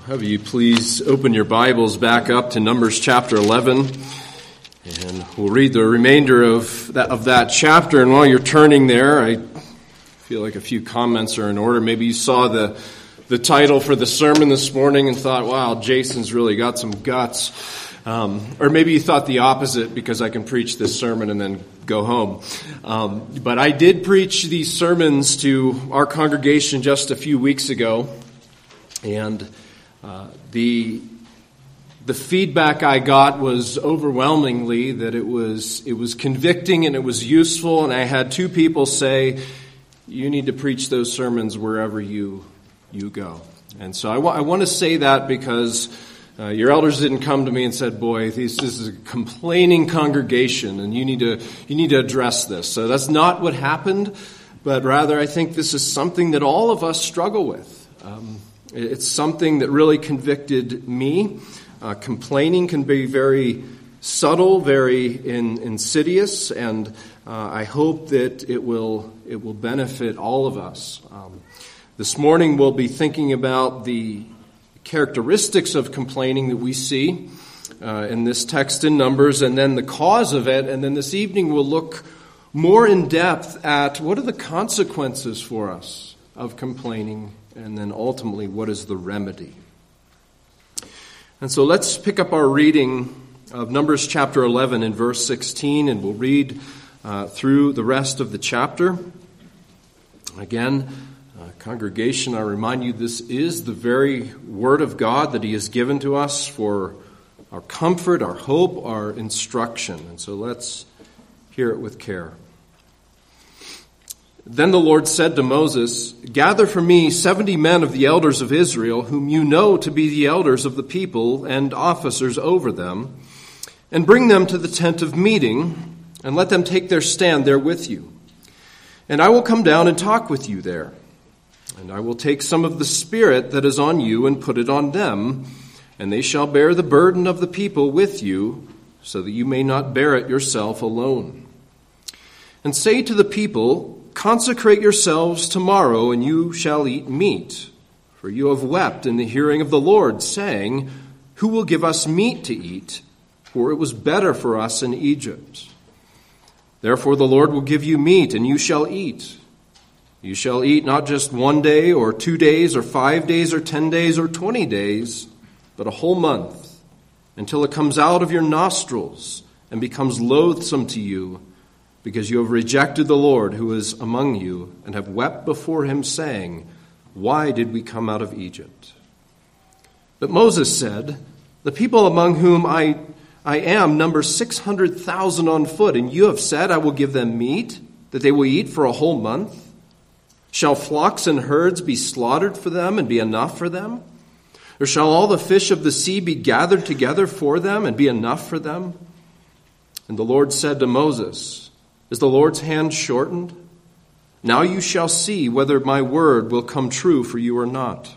Have you please open your Bibles back up to Numbers chapter 11, and we'll read the remainder of that chapter. And while you're turning there, I feel like a few comments are in order. Maybe you saw the title for the sermon this morning and thought, wow, Jason's really got some guts. Or maybe you thought the opposite, because I can preach this sermon and then go home. But I did preach these sermons to our congregation just a few weeks ago, and the feedback I got was overwhelmingly that it was convicting and it was useful. And I had two people say, "You need to preach those sermons wherever you go." And so I want to say that because your elders didn't come to me and said, "Boy, this is a complaining congregation, and you need to address this." So that's not what happened, but rather I think this is something that all of us struggle with. It's something that really convicted me. Complaining can be very subtle, very insidious, and I hope that it will benefit all of us. This morning we'll be thinking about the characteristics of complaining that we see in this text in Numbers, and then the cause of it. And then this evening we'll look more in depth at what are the consequences for us of complaining, and then ultimately what is the remedy. And so let's pick up our reading of Numbers chapter 11 in verse 16, and we'll read through the rest of the chapter. Again, congregation, I remind you, this is the very Word of God that He has given to us for our comfort, our hope, our instruction. And so let's hear it with care. Then the Lord said to Moses, "Gather for me 70 men of the elders of Israel, whom you know to be the elders of the people and officers over them, and bring them to the tent of meeting, and let them take their stand there with you. And I will come down and talk with you there. And I will take some of the Spirit that is on you and put it on them, and they shall bear the burden of the people with you, so that you may not bear it yourself alone. And say to the people, consecrate yourselves tomorrow, and you shall eat meat. For you have wept in the hearing of the Lord, saying, who will give us meat to eat? For it was better for us in Egypt. Therefore the Lord will give you meat, and you shall eat. You shall eat not just 1 day or 2 days or 5 days or 10 days or 20 days, but a whole month, until it comes out of your nostrils and becomes loathsome to you, because you have rejected the Lord who is among you, and have wept before him, saying, why did we come out of Egypt? But Moses said, the people among whom I am number 600,000 on foot, and you have said, I will give them meat, that they will eat for a whole month. Shall flocks and herds be slaughtered for them and be enough for them? Or shall all the fish of the sea be gathered together for them and be enough for them? And the Lord said to Moses, is the Lord's hand shortened? Now you shall see whether my word will come true for you or not.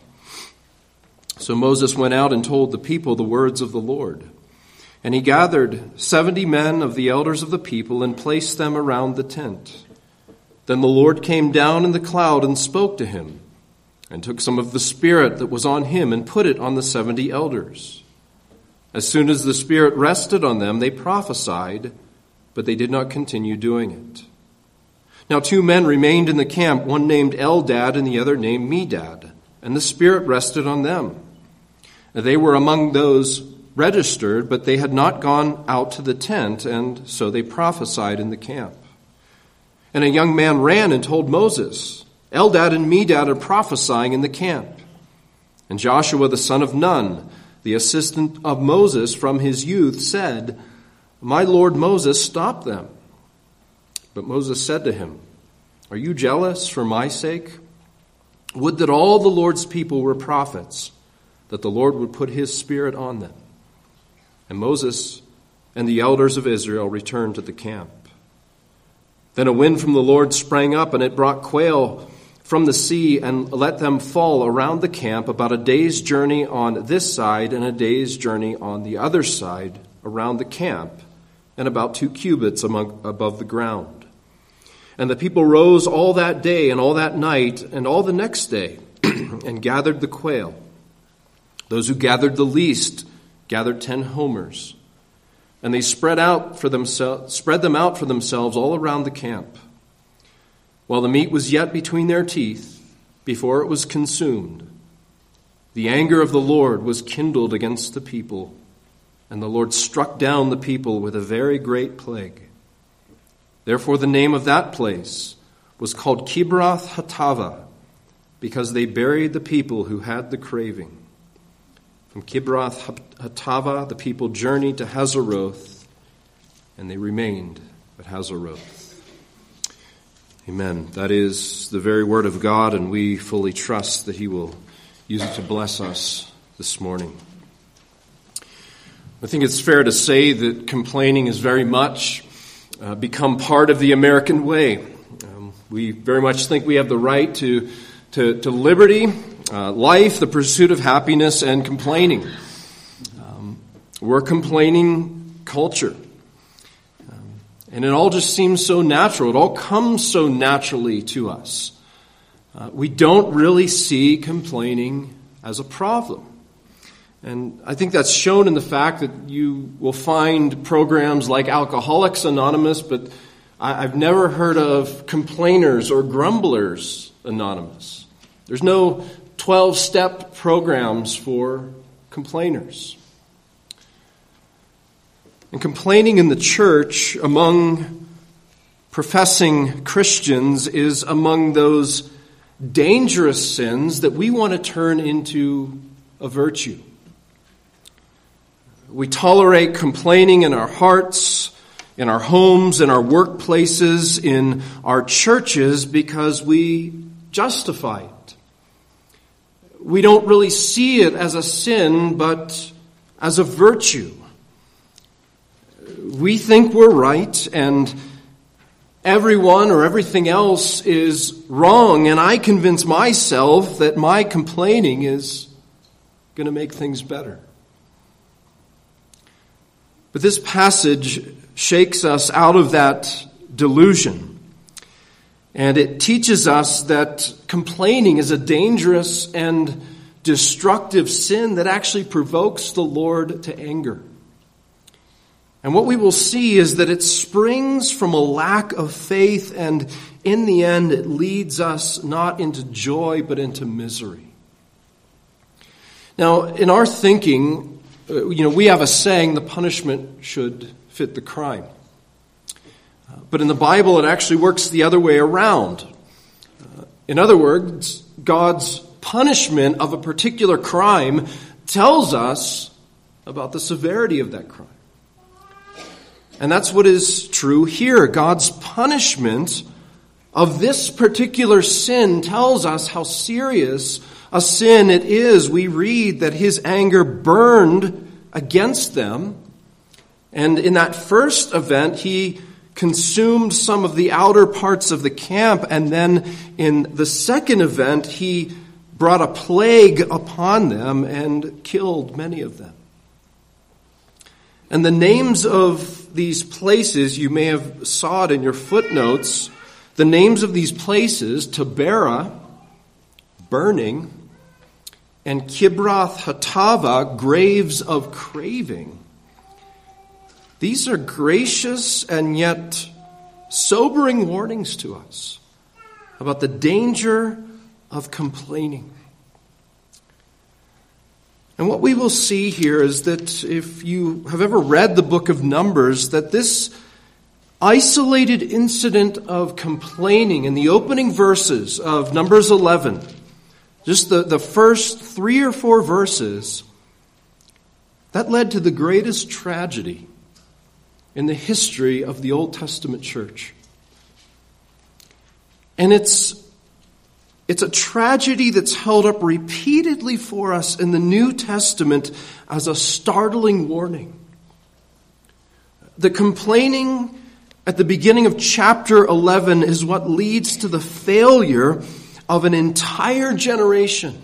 So Moses went out and told the people the words of the Lord. And he gathered 70 men of the elders of the people and placed them around the tent. Then the Lord came down in the cloud and spoke to him, and took some of the Spirit that was on him and put it on the 70 elders. As soon as the Spirit rested on them, they prophesied, but they did not continue doing it. Now 2 men remained in the camp, one named Eldad and the other named Medad, and the Spirit rested on them. They were among those registered, but they had not gone out to the tent, and so they prophesied in the camp. And a young man ran and told Moses, Eldad and Medad are prophesying in the camp. And Joshua the son of Nun, the assistant of Moses from his youth, said, my lord Moses, stop them. But Moses said to him, are you jealous for my sake? Would that all the Lord's people were prophets, that the Lord would put his Spirit on them. And Moses and the elders of Israel returned to the camp. Then a wind from the Lord sprang up, and it brought quail from the sea and let them fall around the camp about a day's journey on this side and a day's journey on the other side around the camp, and about 2 cubits above the ground. And the people rose all that day and all that night and all the next day and gathered the quail. Those who gathered the least gathered 10 homers, and they spread them out for themselves all around the camp. While the meat was yet between their teeth, before it was consumed, the anger of the Lord was kindled against the people, and the Lord struck down the people with a very great plague. Therefore the name of that place was called Kibroth Hattaavah, because they buried the people who had the craving. From Kibroth Hattaavah the people journeyed to Hazeroth, and they remained at Hazeroth. Amen. That is the very word of God, and we fully trust that He will use it to bless us this morning. I think it's fair to say that complaining has very much become part of the American way. We very much think we have the right to liberty, life, the pursuit of happiness, and complaining. We're a complaining culture. And it all just seems so natural. It all comes so naturally to us. We don't really see complaining as a problem. And I think that's shown in the fact that you will find programs like Alcoholics Anonymous, but I've never heard of Complainers or Grumblers Anonymous. There's no 12-step programs for complainers. And complaining in the church among professing Christians is among those dangerous sins that we want to turn into a virtue. We tolerate complaining in our hearts, in our homes, in our workplaces, in our churches because we justify it. We don't really see it as a sin, but as a virtue. We think we're right, and everyone or everything else is wrong, and I convince myself that my complaining is going to make things better. But this passage shakes us out of that delusion, and it teaches us that complaining is a dangerous and destructive sin that actually provokes the Lord to anger. And what we will see is that it springs from a lack of faith, and in the end it leads us not into joy but into misery. Now, in our thinking, we have a saying, the punishment should fit the crime. But in the Bible it actually works the other way around. In other words, God's punishment of a particular crime tells us about the severity of that crime. And that's what is true here. God's punishment of this particular sin tells us how serious a sin it is. We read that His anger burned against them. And in that first event, He consumed some of the outer parts of the camp. And then in the second event, He brought a plague upon them and killed many of them. And the names of these places, you may have saw it in your footnotes, the names of these places, Taberah, burning, and Kibroth Hattaavah, graves of craving. These are gracious and yet sobering warnings to us about the danger of complaining. And what we will see here is that if you have ever read the book of Numbers, that this isolated incident of complaining in the opening verses of Numbers 11, just the first 3 or 4 verses, that led to the greatest tragedy in the history of the Old Testament church. And it's a tragedy that's held up repeatedly for us in the New Testament as a startling warning. The complaining at the beginning of chapter 11 is what leads to the failure of an entire generation.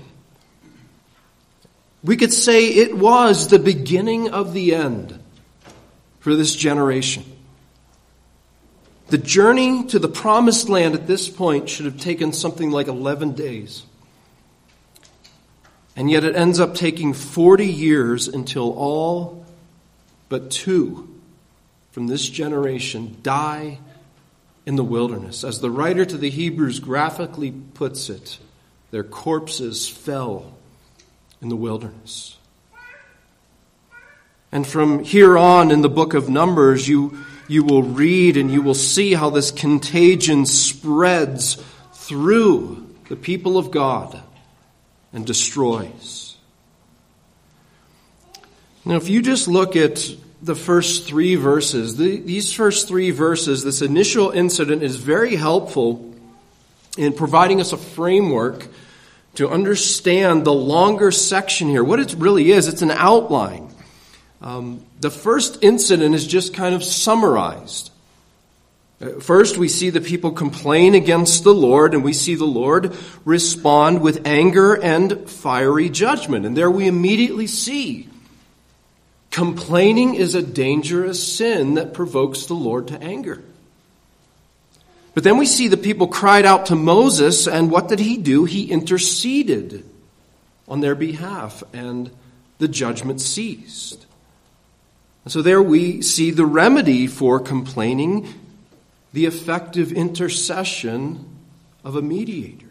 We could say it was the beginning of the end for this generation. The journey to the promised land at this point should have taken something like 11 days. And yet it ends up taking 40 years until all but 2 from this generation die in the wilderness. As the writer to the Hebrews graphically puts it, their corpses fell in the wilderness. And from here on in the book of Numbers, you will read and you will see how this contagion spreads through the people of God and destroys. Now, if you just look at the first 3 verses, these first 3 verses, this initial incident is very helpful in providing us a framework to understand the longer section here. What it really is, it's an outline. The first incident is just kind of summarized. First, we see the people complain against the Lord, and we see the Lord respond with anger and fiery judgment. And there we immediately see complaining is a dangerous sin that provokes the Lord to anger. But then we see the people cried out to Moses, and what did he do? He interceded on their behalf, and the judgment ceased. So there we see the remedy for complaining, the effective intercession of a mediator.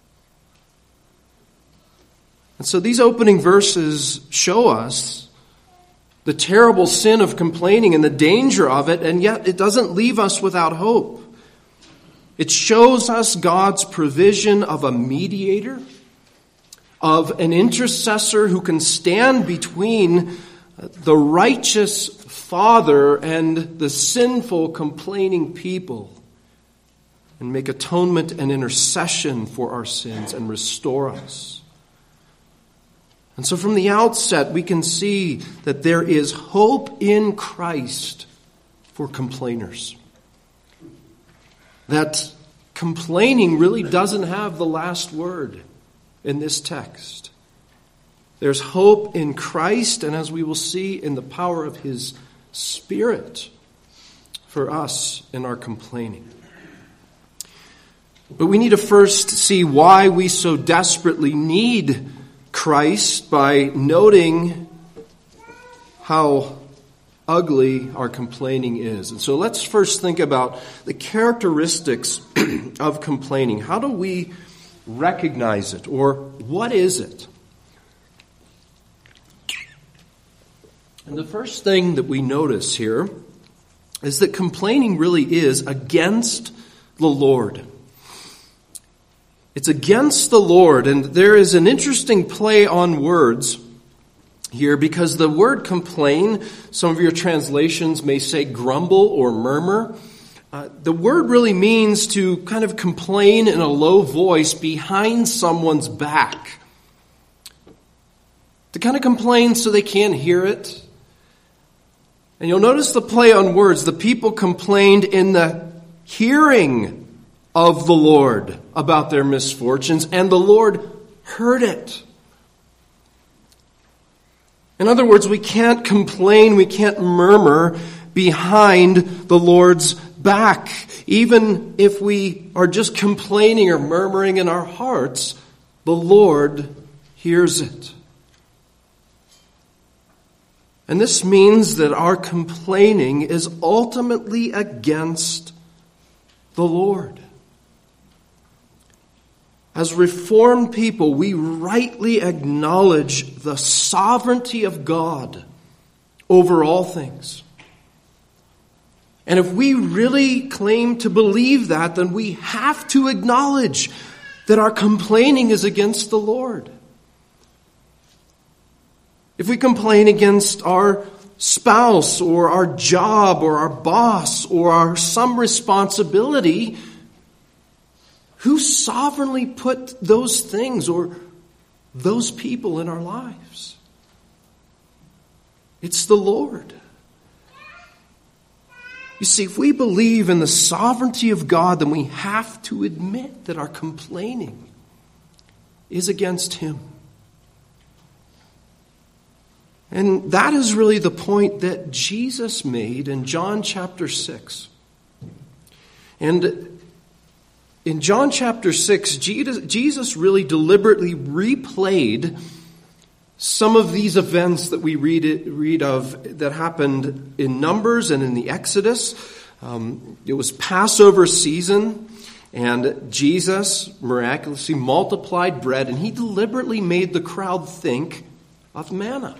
And so these opening verses show us the terrible sin of complaining and the danger of it, and yet it doesn't leave us without hope. It shows us God's provision of a mediator, of an intercessor who can stand between the righteous Father and the sinful, complaining people and make atonement and intercession for our sins and restore us. And so from the outset, we can see that there is hope in Christ for complainers. That complaining really doesn't have the last word in this text. There's hope in Christ, and as we will see, in the power of His Spirit for us in our complaining. But we need to first see why we so desperately need Christ by noting how ugly our complaining is. And so let's first think about the characteristics of complaining. How do we recognize it, or what is it? And the first thing that we notice here is that complaining really is against the Lord. It's against the Lord, and there is an interesting play on words here because the word complain, some of your translations may say grumble or murmur. The word really means to kind of complain in a low voice behind someone's back. To kind of complain so they can't hear it. And you'll notice the play on words. The people complained in the hearing of the Lord about their misfortunes, and the Lord heard it. In other words, we can't complain, we can't murmur behind the Lord's back. Even if we are just complaining or murmuring in our hearts, the Lord hears it. And this means that our complaining is ultimately against the Lord. As Reformed people, we rightly acknowledge the sovereignty of God over all things. And if we really claim to believe that, then we have to acknowledge that our complaining is against the Lord. If we complain against our spouse or our job or our boss or some responsibility, who sovereignly put those things or those people in our lives? It's the Lord. You see, if we believe in the sovereignty of God, then we have to admit that our complaining is against Him. And that is really the point that Jesus made in John chapter 6. And in John chapter 6, Jesus really deliberately replayed Some of these events that we read of that happened in Numbers and in the Exodus, it was Passover season, and Jesus miraculously multiplied bread, and he deliberately made the crowd think of manna.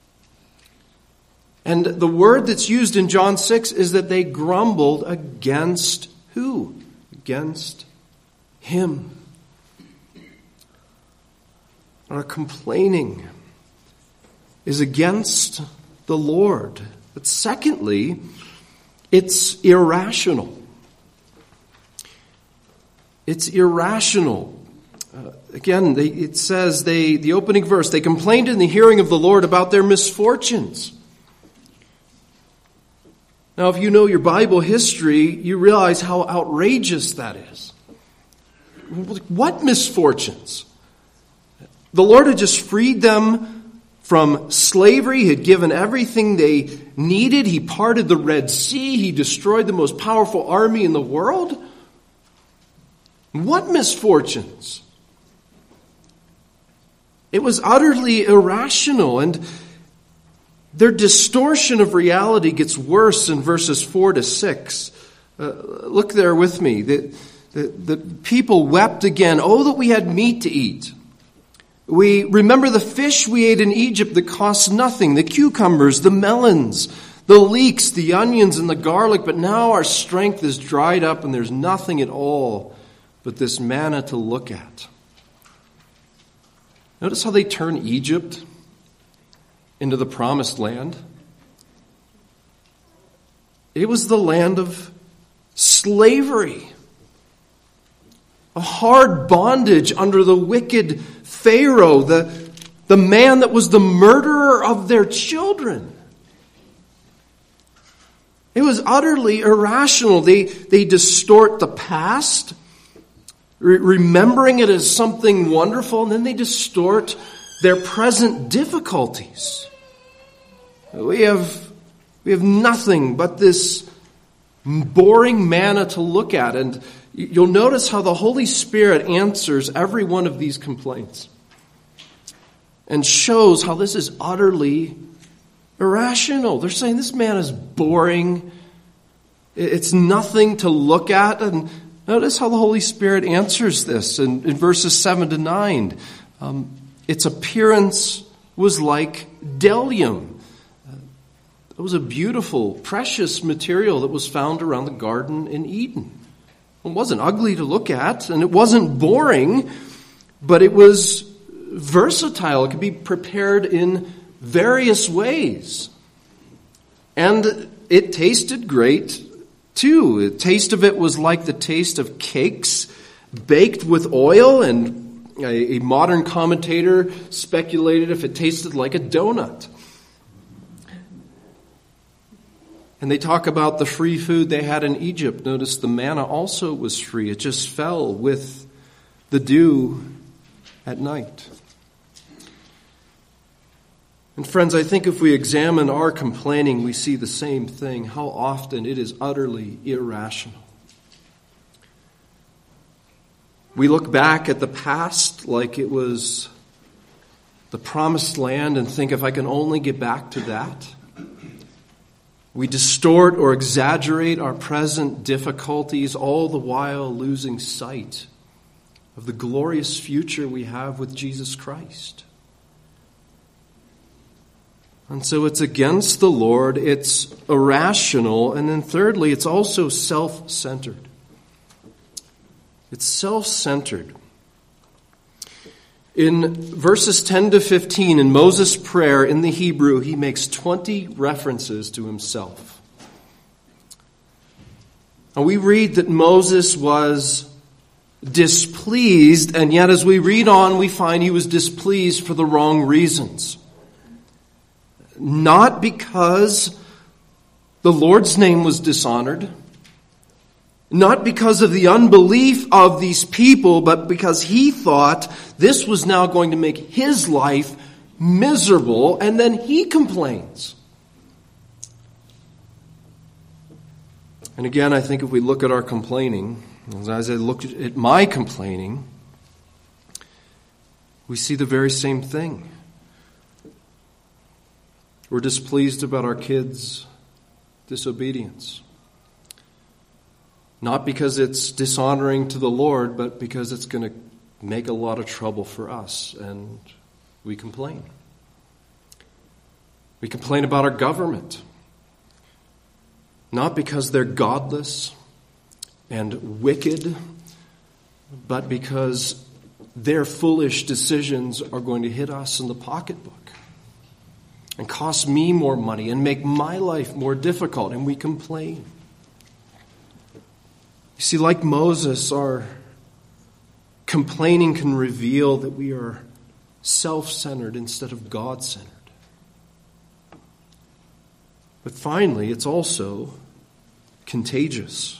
And the word that's used in John 6 is that they grumbled against who? Against him. Our complaining is against the Lord. But secondly, it's irrational. It's irrational. It says, the opening verse, they complained in the hearing of the Lord about their misfortunes. Now, if you know your Bible history, you realize how outrageous that is. What misfortunes? The Lord had just freed them from slavery. He had given everything they needed. He parted the Red Sea. He destroyed the most powerful army in the world. What misfortunes? It was utterly irrational, and their distortion of reality gets worse in verses 4 to 6. Look there with me. The people wept again. Oh, that we had meat to eat. We remember the fish we ate in Egypt that cost nothing, the cucumbers, the melons, the leeks, the onions, and the garlic. But now our strength is dried up and there's nothing at all but this manna to look at. Notice how they turn Egypt into the promised land. It was the land of slavery, a hard bondage under the wicked Pharaoh, the man that was the murderer of their children. It was utterly irrational. They distort the past, remembering it as something wonderful, and then they distort their present difficulties. We have nothing but this boring manna to look at, and you'll notice how the Holy Spirit answers every one of these complaints and shows how this is utterly irrational. They're saying this man is boring. It's nothing to look at. And notice how the Holy Spirit answers this in verses 7 to 9. Its appearance was like bdellium. It was a beautiful, precious material that was found around the garden in Eden. It wasn't ugly to look at, and it wasn't boring, but it was versatile. It could be prepared in various ways. And it tasted great, too. The taste of it was like the taste of cakes baked with oil, and a modern commentator speculated if it tasted like a donut. And they talk about the free food they had in Egypt. Notice the manna also was free. It just fell with the dew at night. And friends, I think if we examine our complaining, we see the same thing. How often it is utterly irrational. We look back at the past like it was the promised land and think, if I can only get back to that. We distort or exaggerate our present difficulties, all the while losing sight of the glorious future we have with Jesus Christ. And so it's against the Lord, it's irrational, and then thirdly, it's also self-centered. It's self-centered. In verses 10 to 15, in Moses' prayer in the Hebrew, he makes 20 references to himself. And we read that Moses was displeased, and yet as we read on, we find he was displeased for the wrong reasons. Not because the Lord's name was dishonored, not because of the unbelief of these people, but because he thought this was now going to make his life miserable, and then he complains. And again, I think if we look at our complaining, as I look at my complaining, we see the very same thing. We're displeased about our kids' disobedience. Not because it's dishonoring to the Lord, but because it's going to make a lot of trouble for us, and we complain. We complain about our government. Not because they're godless and wicked, but because their foolish decisions are going to hit us in the pocketbook and cost me more money and make my life more difficult, and we complain. You see, like Moses, our complaining can reveal that we are self-centered instead of God-centered. But finally, it's also contagious.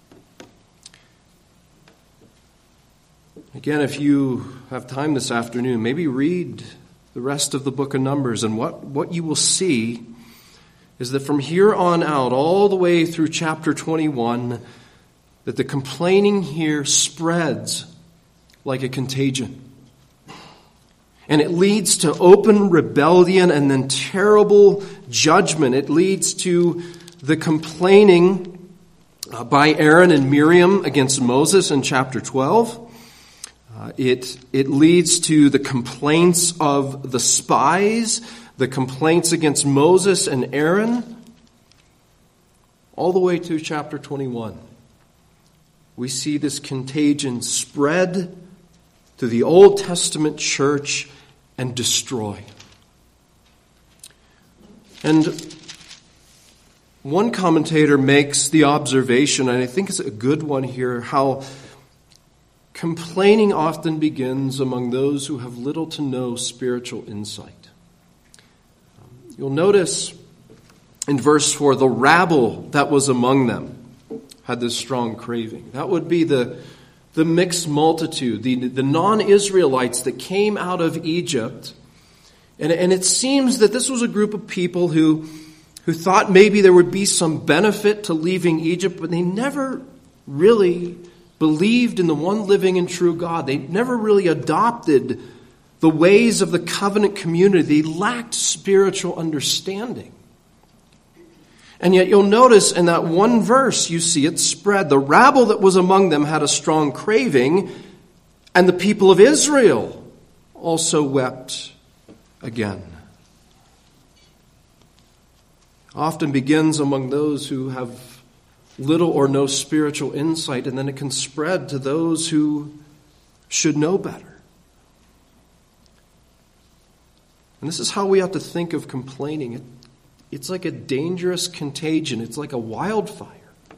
Again, if you have time this afternoon, maybe read the rest of the book of Numbers, and what you will see is that from here on out, all the way through chapter 21, that the complaining here spreads like a contagion. And it leads to open rebellion and then terrible judgment. It leads to the complaining by Aaron and Miriam against Moses in chapter 12. It leads to the complaints of the spies, the complaints against Moses and Aaron, all the way to chapter 21. We see this contagion spread to the Old Testament church and destroy. And one commentator makes the observation, and I think it's a good one here, how complaining often begins among those who have little to no spiritual insight. You'll notice in verse 4, the rabble that was among them had this strong craving. That would be the mixed multitude, the non-Israelites that came out of Egypt. And it seems that this was a group of people who thought maybe there would be some benefit to leaving Egypt, but they never really believed in the one living and true God. They never really adopted the ways of the covenant community. They lacked spiritual understanding. And yet you'll notice in that one verse, you see it spread. The rabble that was among them had a strong craving, and the people of Israel also wept again. Often begins among those who have little or no spiritual insight, and then it can spread to those who should know better. And this is how we have to think of complaining. It's like a dangerous contagion. It's like a wildfire.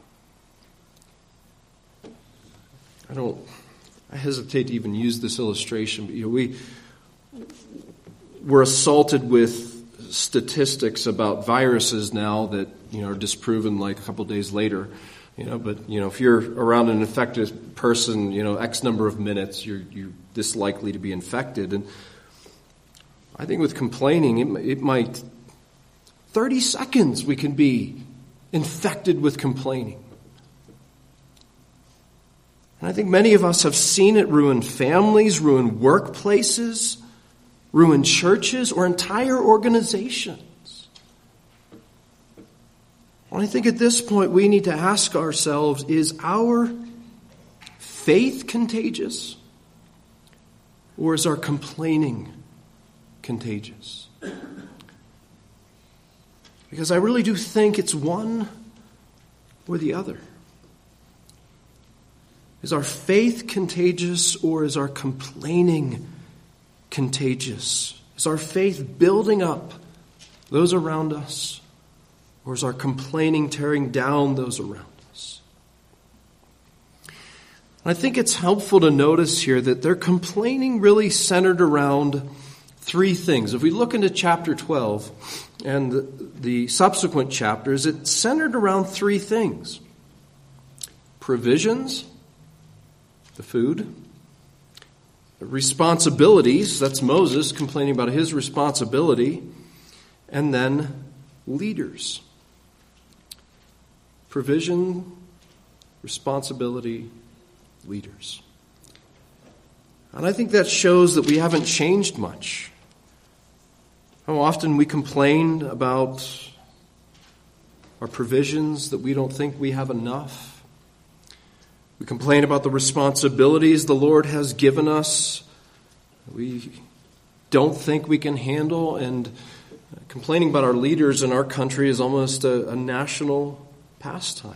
I hesitate to even use this illustration, but we're assaulted with statistics about viruses now that are disproven like a couple days later. But if you're around an infected person, X number of minutes, you're this likely to be infected. And I think with complaining, it might 30 seconds we can be infected with complaining. And I think many of us have seen it ruin families, ruin workplaces, ruin churches, or entire organizations. And I think at this point we need to ask ourselves, is our faith contagious? Or is our complaining contagious? Because I really do think it's one or the other. Is our faith contagious, or is our complaining contagious? Is our faith building up those around us, or is our complaining tearing down those around us? And I think it's helpful to notice here that their complaining really centered around three things. If we look into chapter 12 and the subsequent chapters, it's centered around three things: provisions, the food; responsibilities, that's Moses complaining about his responsibility; and then leaders. Provision, responsibility, leaders. And I think that shows that we haven't changed much How often we complain about our provisions, that we don't think we have enough. We complain about the responsibilities the Lord has given us we don't think we can handle, and complaining about our leaders in our country is almost a national pastime.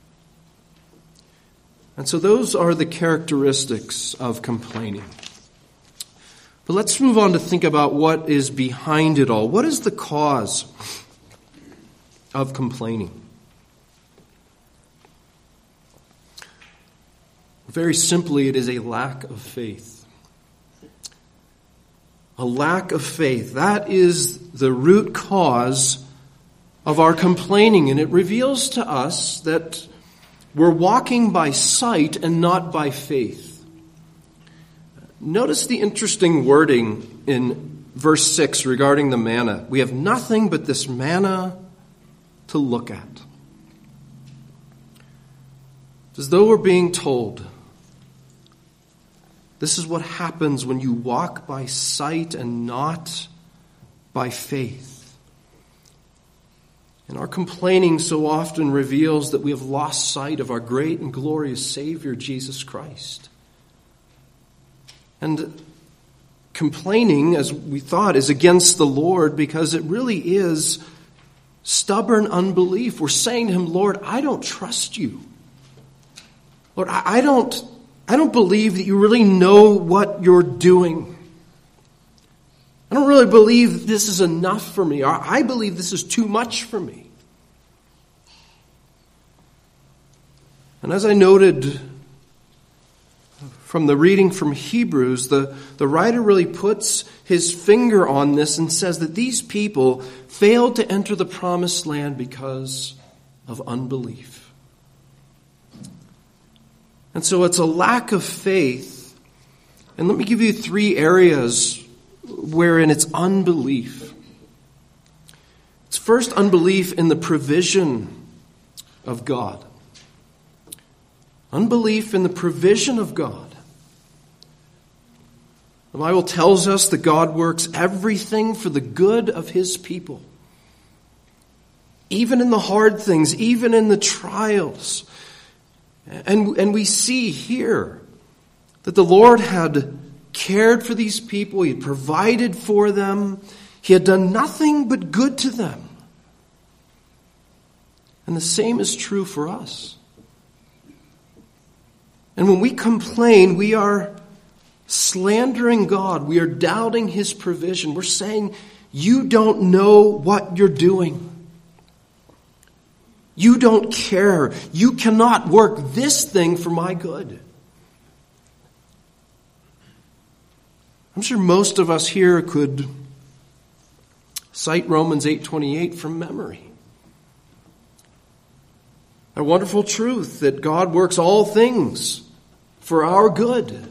And so those are the characteristics of complaining. But let's move on to think about what is behind it all. What is the cause of complaining? Very simply, it is a lack of faith. A lack of faith. That is the root cause of our complaining. And it reveals to us that we're walking by sight and not by faith. Notice the interesting wording in verse 6 regarding the manna. We have nothing but this manna to look at. It's as though we're being told, this is what happens when you walk by sight and not by faith. And our complaining so often reveals that we have lost sight of our great and glorious Savior, Jesus Christ. And complaining, as we thought, is against the Lord because it really is stubborn unbelief. We're saying to Him, Lord, I don't trust you. Lord, I don't believe that you really know what you're doing. I don't really believe this is enough for me. I believe this is too much for me. And as I noted from the reading from Hebrews, the writer really puts his finger on this and says that these people failed to enter the promised land because of unbelief. And so it's a lack of faith. And let me give you 3 areas wherein it's unbelief. It's first unbelief in the provision of God. Unbelief in the provision of God. The Bible tells us that God works everything for the good of His people. Even in the hard things, even in the trials. And we see here that the Lord had cared for these people. He had provided for them. He had done nothing but good to them. And the same is true for us. And when we complain, we are slandering God. We are doubting His provision. We're saying, you don't know what you're doing. You don't care. You cannot work this thing for my good. I'm sure most of us here could cite Romans 8:28 from memory. A wonderful truth that God works all things for our good.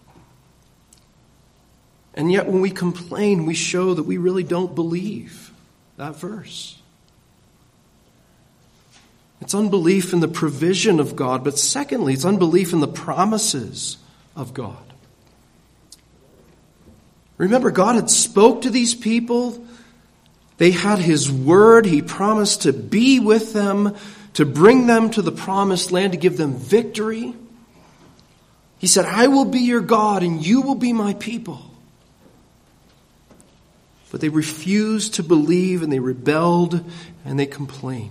And yet when we complain, we show that we really don't believe that verse. It's unbelief in the provision of God, but secondly, it's unbelief in the promises of God. Remember, God had spoke to these people. They had His word. He promised to be with them, to bring them to the promised land, to give them victory. He said, I will be your God and you will be my people. But they refused to believe and they rebelled and they complained.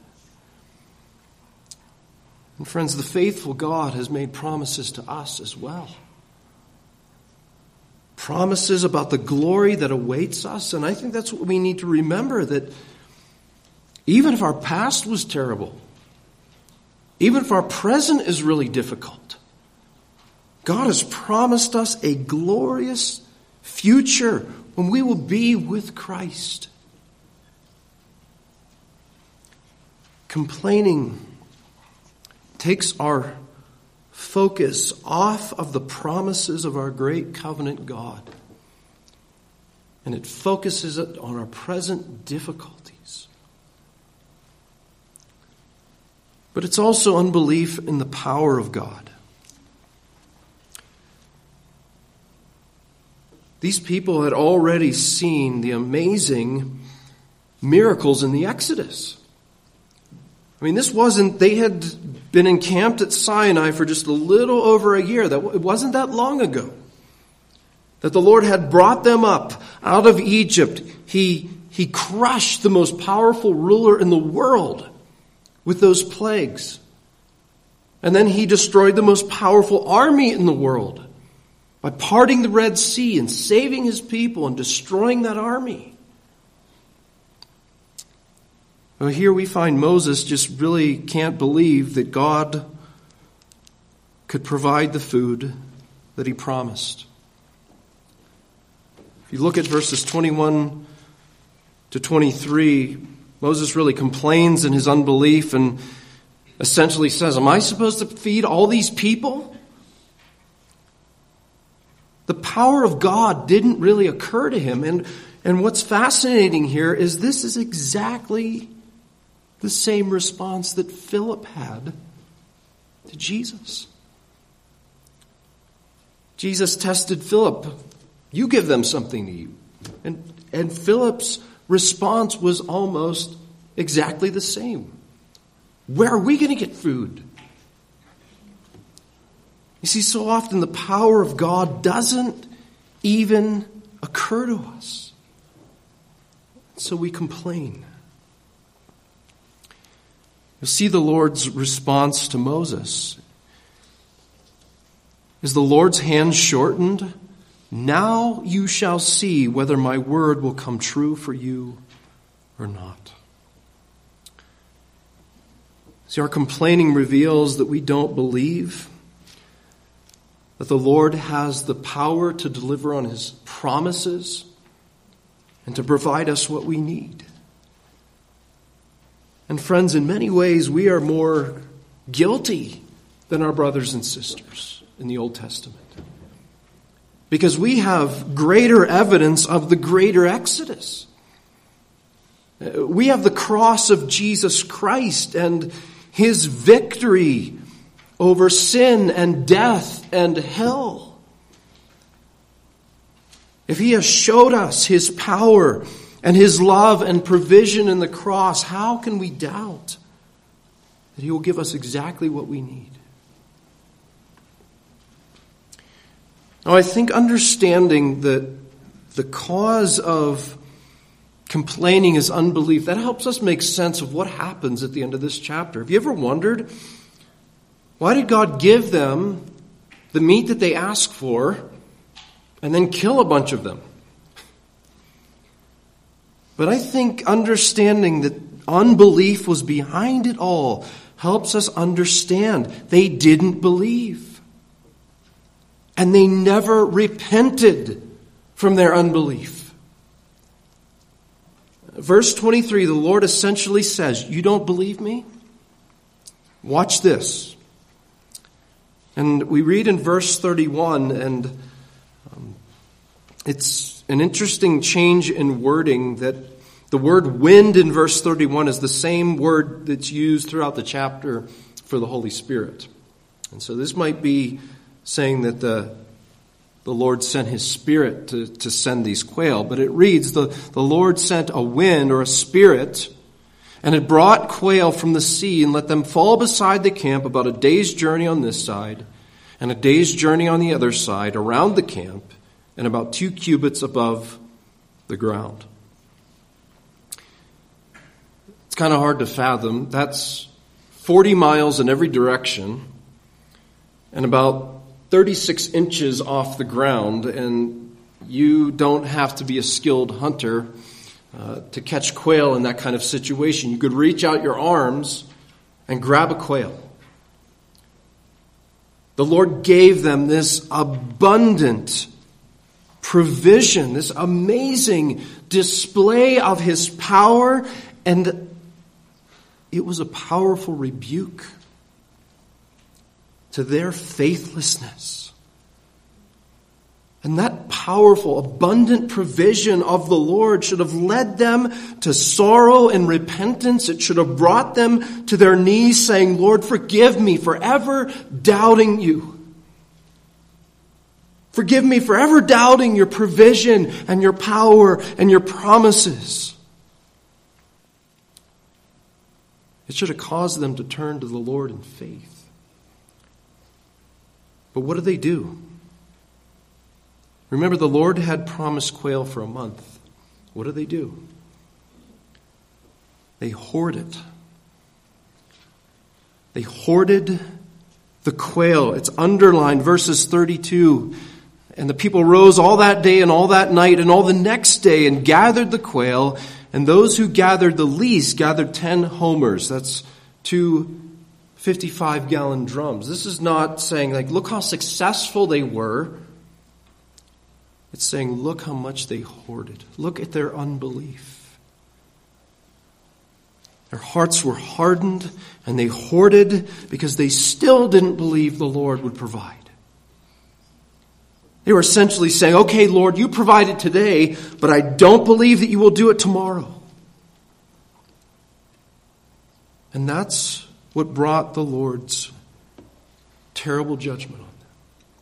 And friends, the faithful God has made promises to us as well. Promises about the glory that awaits us. And I think that's what we need to remember, that even if our past was terrible, even if our present is really difficult, God has promised us a glorious future when we will be with Christ. Complaining takes our focus off of the promises of our great covenant God. And it focuses it on our present difficulties. But it's also unbelief in the power of God. These people had already seen the amazing miracles in the Exodus. I mean, they had been encamped at Sinai for just a little over a year. It wasn't that long ago that the Lord had brought them up out of Egypt. He crushed the most powerful ruler in the world with those plagues. And then he destroyed the most powerful army in the world by parting the Red Sea and saving his people and destroying that army. Well, here we find Moses just really can't believe that God could provide the food that he promised. If you look at verses 21 to 23, Moses really complains in his unbelief and essentially says, am I supposed to feed all these people? The power of God didn't really occur to him. And what's fascinating here is this is exactly the same response that Philip had to Jesus. Jesus tested Philip. You give them something to eat. And Philip's response was almost exactly the same. Where are we going to get food? You see, so often the power of God doesn't even occur to us. So we complain. You'll see the Lord's response to Moses. Is the Lord's hand shortened? Now you shall see whether my word will come true for you or not. See, our complaining reveals that we don't believe that the Lord has the power to deliver on his promises and to provide us what we need. And friends, in many ways, we are more guilty than our brothers and sisters in the Old Testament. Because we have greater evidence of the greater Exodus. We have the cross of Jesus Christ and his victory over sin and death and hell. If he has showed us his power and his love and provision in the cross, how can we doubt that he will give us exactly what we need? Now, I think understanding that the cause of complaining is unbelief, that helps us make sense of what happens at the end of this chapter. Have you ever wondered, why did God give them the meat that they asked for and then kill a bunch of them? But I think understanding that unbelief was behind it all helps us understand they didn't believe. And they never repented from their unbelief. Verse 23, the Lord essentially says, you don't believe me? Watch this. And we read in verse 31, and it's an interesting change in wording that the word wind in verse 31 is the same word that's used throughout the chapter for the Holy Spirit. And so this might be saying that the Lord sent his spirit to send these quail. But it reads, the Lord sent a wind or a spirit, and it brought quail from the sea and let them fall beside the camp about a day's journey on this side and a day's journey on the other side around the camp and about 2 cubits above the ground. It's kind of hard to fathom. That's 40 miles in every direction and about 36 inches off the ground, and you don't have to be a skilled hunter to catch quail in that kind of situation. You could reach out your arms and grab a quail. The Lord gave them this abundant provision, this amazing display of his power, and it was a powerful rebuke to their faithlessness. And that powerful, abundant provision of the Lord should have led them to sorrow and repentance. It should have brought them to their knees saying, Lord, forgive me for ever doubting you. Forgive me for ever doubting your provision and your power and your promises. It should have caused them to turn to the Lord in faith. But what do? Remember, the Lord had promised quail for a month. What do? They hoard it. They hoarded the quail. It's underlined, verses 32. And the people rose all that day and all that night and all the next day and gathered the quail. And those who gathered the least gathered 10 homers. That's 2 55-gallon drums. This is not saying, like, look how successful they were. It's saying, look how much they hoarded. Look at their unbelief. Their hearts were hardened, and they hoarded because they still didn't believe the Lord would provide. They were essentially saying, okay, Lord, you provided today, but I don't believe that you will do it tomorrow. And that's what brought the Lord's terrible judgment on them.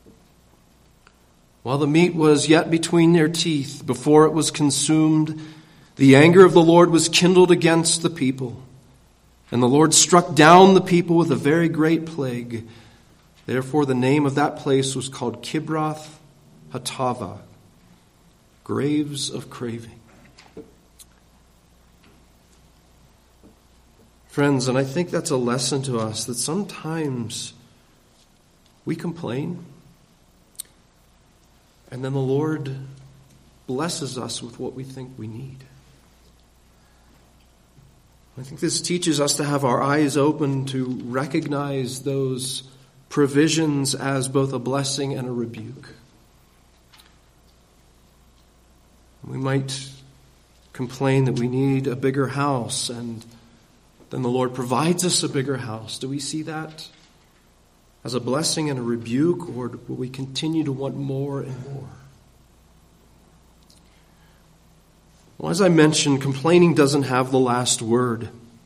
While the meat was yet between their teeth, before it was consumed, the anger of the Lord was kindled against the people, and the Lord struck down the people with a very great plague. Therefore, the name of that place was called Kibroth Hattaavah, graves of craving. Friends, and I think that's a lesson to us that sometimes we complain, and then the Lord blesses us with what we think we need. I think this teaches us to have our eyes open to recognize those provisions as both a blessing and a rebuke. We might complain that we need a bigger house, and then the Lord provides us a bigger house. Do we see that as a blessing and a rebuke, or will we continue to want more and more? Well, as I mentioned, complaining doesn't have the last word.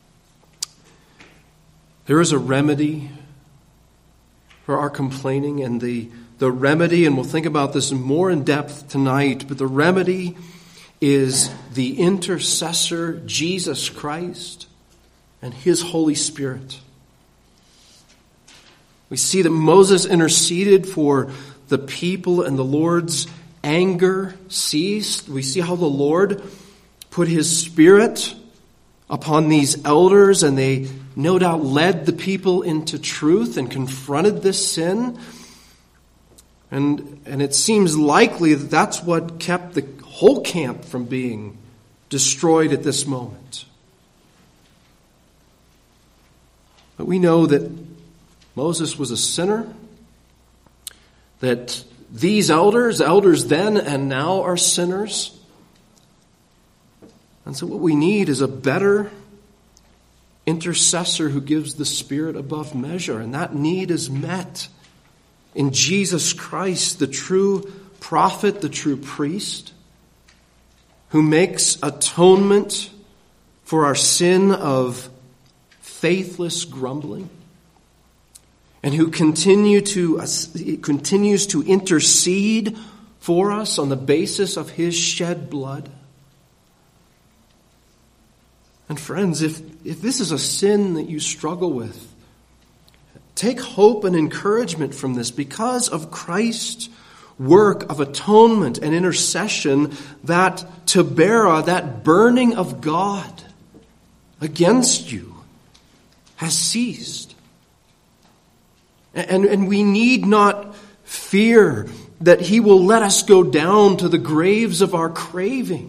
There is a remedy for our complaining, and the remedy, and we'll think about this more in depth tonight, but the remedy is the intercessor, Jesus Christ, and His Holy Spirit. We see that Moses interceded for the people, and the Lord's anger ceased. We see how the Lord put His Spirit upon these elders, and they no doubt led the people into truth and confronted this sin. And it seems likely that that's what kept the whole camp from being destroyed at this moment. But we know that Moses was a sinner, that these elders then and now, are sinners. And so what we need is a better intercessor who gives the Spirit above measure. And that need is met in Jesus Christ, the true prophet, the true priest, who makes atonement for our sin of faithless grumbling, and who continues to intercede for us on the basis of His shed blood. And friends, if this is a sin that you struggle with, take hope and encouragement from this. Because of Christ's work of atonement and intercession, that Tibera, that burning of God against you, has ceased. And we need not fear that He will let us go down to the graves of our cravings.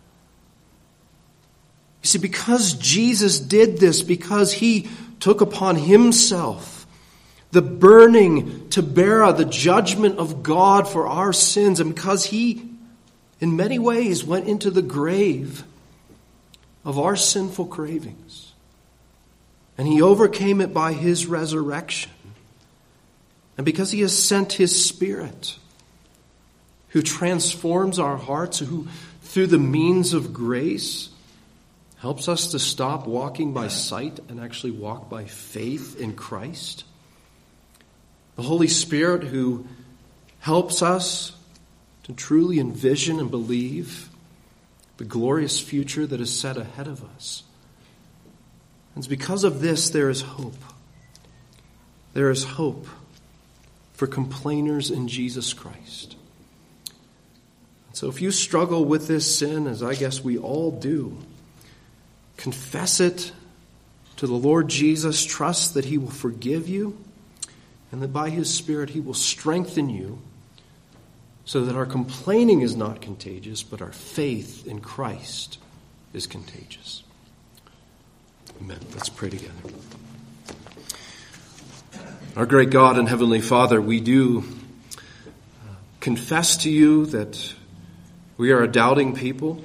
You see, because Jesus did this, because He took upon Himself the burning Tibera, the judgment of God for our sins, and because He, in many ways, went into the grave of our sinful cravings, and He overcame it by His resurrection, and because He has sent His Spirit, who transforms our hearts, who, through the means of grace, helps us to stop walking by sight and actually walk by faith in Christ. The Holy Spirit, who helps us to truly envision and believe the glorious future that is set ahead of us. And it's because of this there is hope. There is hope for complainers in Jesus Christ. So if you struggle with this sin, as I guess we all do, confess it to the Lord Jesus. Trust that he will forgive you and that by his Spirit he will strengthen you so that our complaining is not contagious, but our faith in Christ is contagious. Amen. Let's pray together. Our great God and Heavenly Father, we do confess to you that we are a doubting people,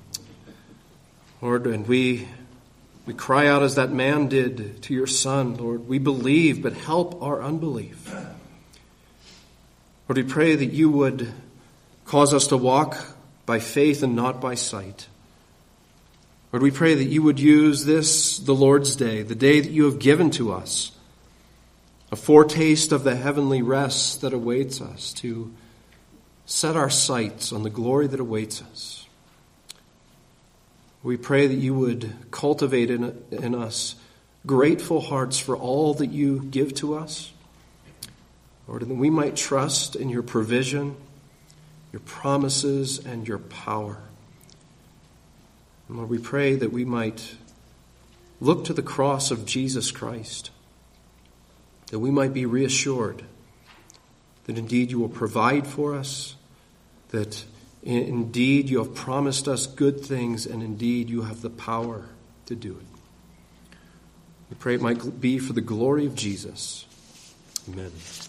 Lord, and we cry out as that man did to your Son, Lord, we believe, but help our unbelief. Lord, we pray that you would cause us to walk by faith and not by sight. Lord, we pray that you would use this, the Lord's Day, the day that you have given to us, a foretaste of the heavenly rest that awaits us, to set our sights on the glory that awaits us. We pray that you would cultivate in us grateful hearts for all that you give to us, Lord, and that we might trust in your provision, your promises, and your power. And Lord, we pray that we might look to the cross of Jesus Christ, that we might be reassured that indeed you will provide for us, that indeed you have promised us good things, and indeed you have the power to do it. We pray it might be for the glory of Jesus. Amen.